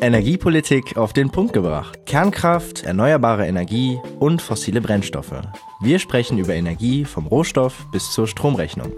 Energiepolitik auf den Punkt gebracht. Kernkraft, erneuerbare Energie und fossile Brennstoffe. Wir sprechen über Energie vom Rohstoff bis zur Stromrechnung.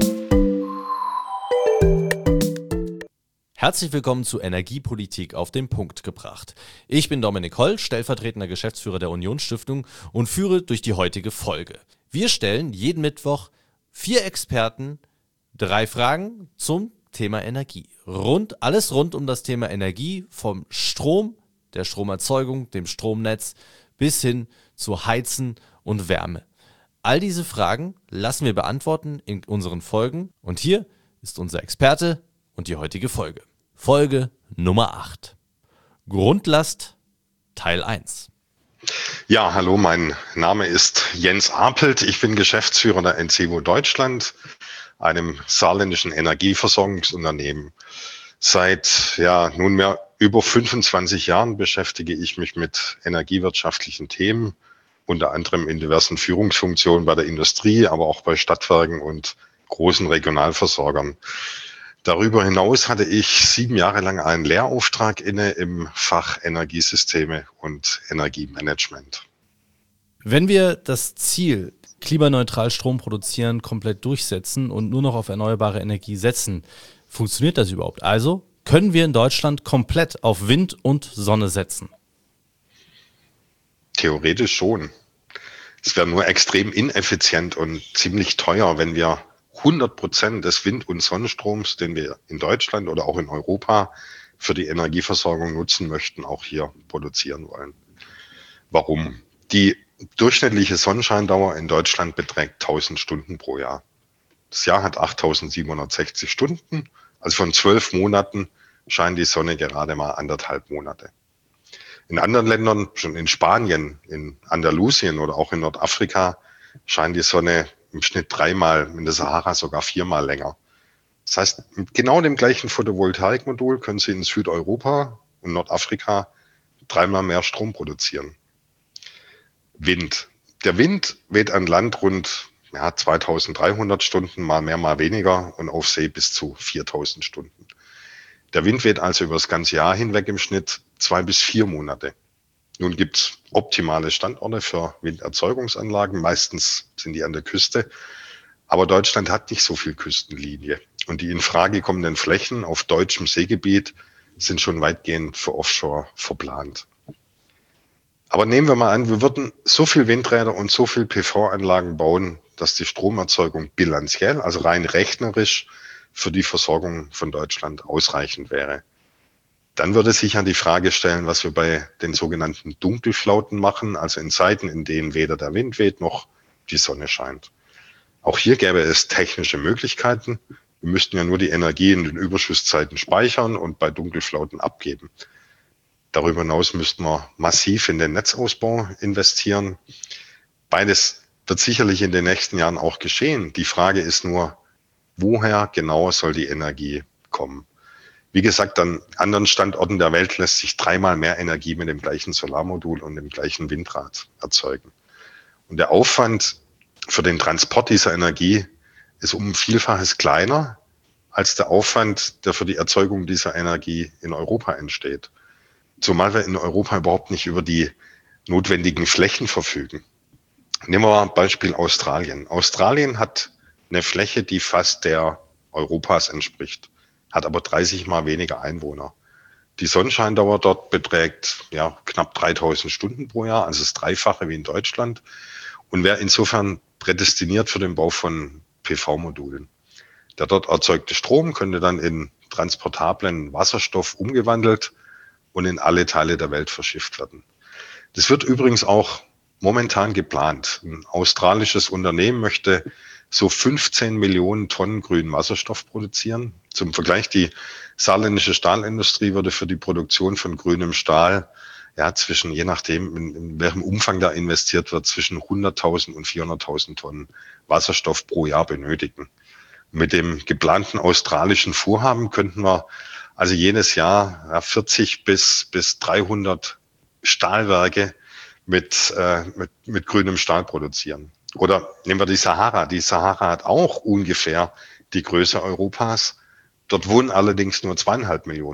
Herzlich willkommen zu Energiepolitik auf den Punkt gebracht. Ich bin Dominik Holl, stellvertretender Geschäftsführer der Unionsstiftung und führe durch die heutige Folge. Wir stellen jeden Mittwoch 4 Experten 3 Fragen zum Thema Energie. Alles rund um das Thema Energie, vom Strom, der Stromerzeugung, dem Stromnetz bis hin zu Heizen und Wärme. All diese Fragen lassen wir beantworten in unseren Folgen und hier ist unser Experte und die heutige Folge. Folge Nummer 8. Grundlast Teil 1. Ja, hallo, mein Name ist Jens Apelt. Ich bin Geschäftsführer der Ensevo Deutschland, einem saarländischen Energieversorgungsunternehmen. Seit nunmehr über 25 Jahren beschäftige ich mich mit energiewirtschaftlichen Themen, unter anderem in diversen Führungsfunktionen bei der Industrie, aber auch bei Stadtwerken und großen Regionalversorgern. Darüber hinaus hatte ich 7 Jahre lang einen Lehrauftrag inne im Fach Energiesysteme und Energiemanagement. Wenn wir das Ziel, klimaneutral Strom produzieren, komplett durchsetzen und nur noch auf erneuerbare Energie setzen, funktioniert das überhaupt? Also können wir in Deutschland komplett auf Wind und Sonne setzen? Theoretisch schon. Es wäre nur extrem ineffizient und ziemlich teuer, wenn wir 100% des Wind- und Sonnenstroms, den wir in Deutschland oder auch in Europa für die Energieversorgung nutzen möchten, auch hier produzieren wollen. Warum? Die durchschnittliche Sonnenscheindauer in Deutschland beträgt 1000 Stunden pro Jahr. Das Jahr hat 8760 Stunden, also von 12 Monaten scheint die Sonne gerade mal 1,5 Monate. In anderen Ländern, schon in Spanien, in Andalusien oder auch in Nordafrika, scheint die Sonne im Schnitt 3-mal, in der Sahara sogar 4-mal länger. Das heißt, mit genau dem gleichen Photovoltaikmodul können Sie in Südeuropa und Nordafrika 3-mal mehr Strom produzieren. Wind. Der Wind weht an Land rund 2300 Stunden, mal mehr, mal weniger, und auf See bis zu 4000 Stunden. Der Wind weht also über das ganze Jahr hinweg im Schnitt 2 bis 4 Monate. Nun gibt es optimale Standorte für Winderzeugungsanlagen. Meistens sind die an der Küste. Aber Deutschland hat nicht so viel Küstenlinie. Und die in Frage kommenden Flächen auf deutschem Seegebiet sind schon weitgehend für Offshore verplant. Aber nehmen wir mal an, wir würden so viel Windräder und so viel PV-Anlagen bauen, dass die Stromerzeugung bilanziell, also rein rechnerisch, für die Versorgung von Deutschland ausreichend wäre. Dann würde sich ja die Frage stellen, was wir bei den sogenannten Dunkelflauten machen, also in Zeiten, in denen weder der Wind weht noch die Sonne scheint. Auch hier gäbe es technische Möglichkeiten. Wir müssten ja nur die Energie in den Überschusszeiten speichern und bei Dunkelflauten abgeben. Darüber hinaus müssten wir massiv in den Netzausbau investieren. Beides wird sicherlich in den nächsten Jahren auch geschehen. Die Frage ist nur, woher genau soll die Energie kommen? Wie gesagt, an anderen Standorten der Welt lässt sich 3-mal mehr Energie mit dem gleichen Solarmodul und dem gleichen Windrad erzeugen. Und der Aufwand für den Transport dieser Energie ist um ein Vielfaches kleiner als der Aufwand, der für die Erzeugung dieser Energie in Europa entsteht. Zumal wir in Europa überhaupt nicht über die notwendigen Flächen verfügen. Nehmen wir mal ein Beispiel Australien. Australien hat eine Fläche, die fast der Europas entspricht, hat aber 30-mal weniger Einwohner. Die Sonnenscheindauer dort beträgt knapp 3000 Stunden pro Jahr, also das Dreifache wie in Deutschland, und wäre insofern prädestiniert für den Bau von PV-Modulen. Der dort erzeugte Strom könnte dann in transportablen Wasserstoff umgewandelt und in alle Teile der Welt verschifft werden. Das wird übrigens auch momentan geplant. Ein australisches Unternehmen möchte so 15 Millionen Tonnen grünen Wasserstoff produzieren. Zum Vergleich, die saarländische Stahlindustrie würde für die Produktion von grünem Stahl zwischen, je nachdem in welchem Umfang da investiert wird, zwischen 100.000 und 400.000 Tonnen Wasserstoff pro Jahr benötigen. Mit dem geplanten australischen Vorhaben könnten wir also jedes Jahr 40 bis 300 Stahlwerke mit grünem Stahl produzieren. Oder nehmen wir die Sahara. Die Sahara hat auch ungefähr die Größe Europas. Dort wohnen allerdings nur 2,5 Millionen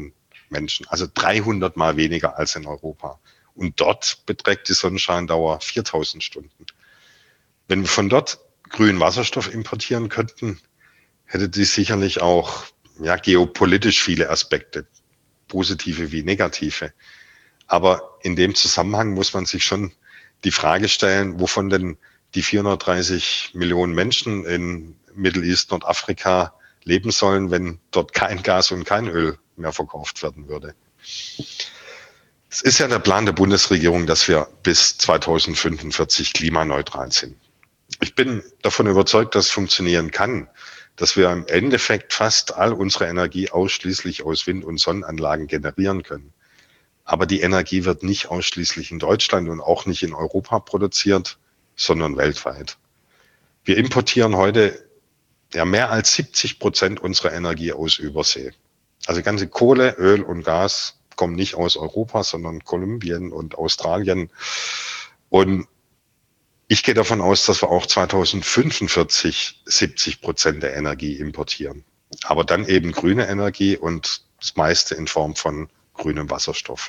Menschen, also 300 Mal weniger als in Europa. Und dort beträgt die Sonnenscheindauer 4000 Stunden. Wenn wir von dort grünen Wasserstoff importieren könnten, hätte dies sicherlich auch geopolitisch viele Aspekte, positive wie negative. Aber in dem Zusammenhang muss man sich schon die Frage stellen, wovon denn die 430 Millionen Menschen in Middle East, Nordafrika leben sollen, wenn dort kein Gas und kein Öl mehr verkauft werden würde. Es ist ja der Plan der Bundesregierung, dass wir bis 2045 klimaneutral sind. Ich bin davon überzeugt, dass es funktionieren kann, dass wir im Endeffekt fast all unsere Energie ausschließlich aus Wind- und Sonnenanlagen generieren können. Aber die Energie wird nicht ausschließlich in Deutschland und auch nicht in Europa produziert, sondern weltweit. Wir importieren heute mehr als 70% unserer Energie aus Übersee. Also ganze Kohle, Öl und Gas kommen nicht aus Europa, sondern Kolumbien und Australien. Und ich gehe davon aus, dass wir auch 2045 70% der Energie importieren. Aber dann eben grüne Energie und das meiste in Form von grünem Wasserstoff.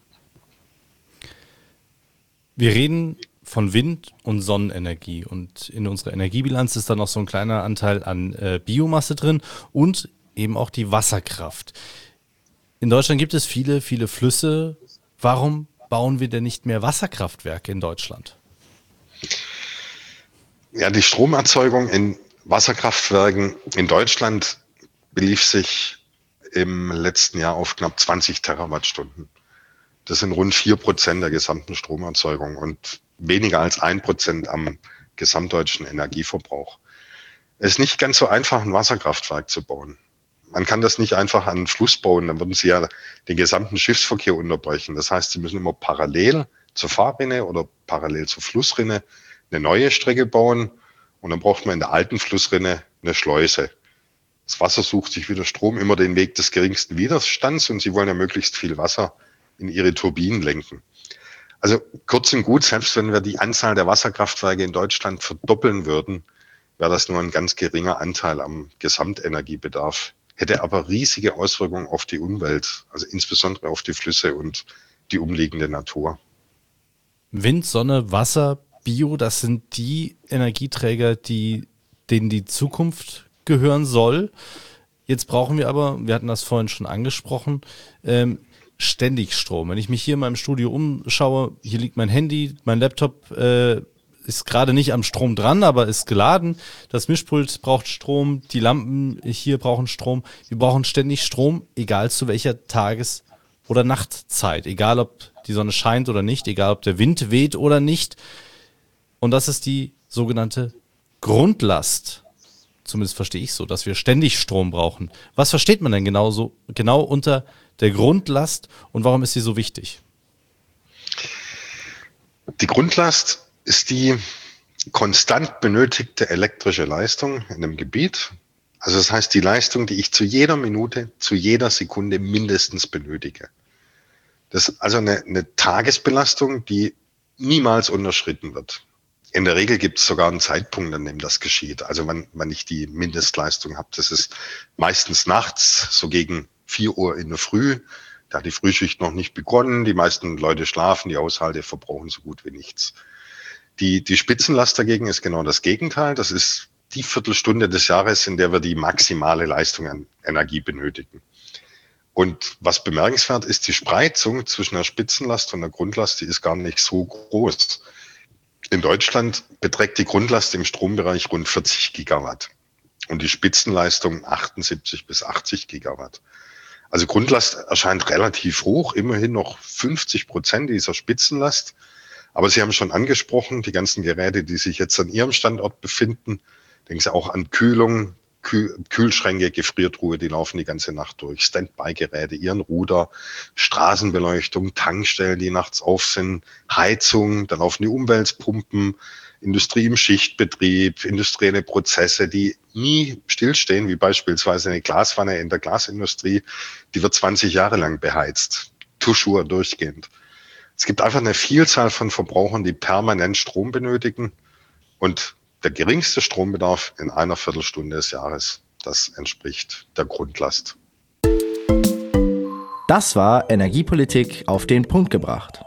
Wir reden von Wind- und Sonnenenergie und in unserer Energiebilanz ist dann noch so ein kleiner Anteil an Biomasse drin und eben auch die Wasserkraft. In Deutschland gibt es viele, viele Flüsse. Warum bauen wir denn nicht mehr Wasserkraftwerke in Deutschland? Ja, die Stromerzeugung in Wasserkraftwerken in Deutschland belief sich im letzten Jahr auf knapp 20 Terawattstunden. Das sind rund 4% der gesamten Stromerzeugung und weniger als 1% am gesamtdeutschen Energieverbrauch. Es ist nicht ganz so einfach, ein Wasserkraftwerk zu bauen. Man kann das nicht einfach an einen Fluss bauen, dann würden Sie ja den gesamten Schiffsverkehr unterbrechen. Das heißt, Sie müssen immer parallel zur Fahrrinne oder parallel zur Flussrinne eine neue Strecke bauen und dann braucht man in der alten Flussrinne eine Schleuse. Das Wasser sucht sich wieder Strom, immer den Weg des geringsten Widerstands und Sie wollen ja möglichst viel Wasser in Ihre Turbinen lenken. Also kurz und gut, selbst wenn wir die Anzahl der Wasserkraftwerke in Deutschland verdoppeln würden, wäre das nur ein ganz geringer Anteil am Gesamtenergiebedarf, hätte aber riesige Auswirkungen auf die Umwelt, also insbesondere auf die Flüsse und die umliegende Natur. Wind, Sonne, Wasser, Bio, das sind die Energieträger, denen die Zukunft gehören soll. Jetzt brauchen wir aber, wir hatten das vorhin schon angesprochen, ständig Strom. Wenn ich mich hier in meinem Studio umschaue, hier liegt mein Handy, mein Laptop ist gerade nicht am Strom dran, aber ist geladen. Das Mischpult braucht Strom, die Lampen hier brauchen Strom. Wir brauchen ständig Strom, egal zu welcher Tages- oder Nachtzeit. Egal, ob die Sonne scheint oder nicht, egal, ob der Wind weht oder nicht. Und das ist die sogenannte Grundlast. Zumindest verstehe ich so, dass wir ständig Strom brauchen. Was versteht man denn genau unter der Grundlast und warum ist sie so wichtig? Die Grundlast ist die konstant benötigte elektrische Leistung in einem Gebiet. Also das heißt die Leistung, die ich zu jeder Minute, zu jeder Sekunde mindestens benötige. Das ist also eine Tagesbelastung, die niemals unterschritten wird. In der Regel gibt es sogar einen Zeitpunkt, an dem das geschieht. Also wann ich die Mindestleistung habe. Das ist meistens nachts, so gegen 4 Uhr in der Früh. Da hat die Frühschicht noch nicht begonnen. Die meisten Leute schlafen, die Haushalte verbrauchen so gut wie nichts. Die Spitzenlast dagegen ist genau das Gegenteil. Das ist die Viertelstunde des Jahres, in der wir die maximale Leistung an Energie benötigen. Und was bemerkenswert ist, die Spreizung zwischen der Spitzenlast und der Grundlast, die ist gar nicht so groß. In Deutschland beträgt die Grundlast im Strombereich rund 40 Gigawatt und die Spitzenleistung 78 bis 80 Gigawatt. Also Grundlast erscheint relativ hoch, immerhin noch 50% dieser Spitzenlast. Aber Sie haben schon angesprochen, die ganzen Geräte, die sich jetzt an Ihrem Standort befinden, denken Sie auch an Kühlung, Kühlschränke, Gefriertruhe, die laufen die ganze Nacht durch, Standby-Geräte, Ihren Ruder, Straßenbeleuchtung, Tankstellen, die nachts auf sind, Heizung, dann laufen die Umweltpumpen, Industrie im Schichtbetrieb, industrielle Prozesse, die nie stillstehen, wie beispielsweise eine Glaswanne in der Glasindustrie, die wird 20 Jahre lang beheizt, toujours durchgehend. Es gibt einfach eine Vielzahl von Verbrauchern, die permanent Strom benötigen und der geringste Strombedarf in einer Viertelstunde des Jahres, das entspricht der Grundlast. Das war Energiepolitik auf den Punkt gebracht.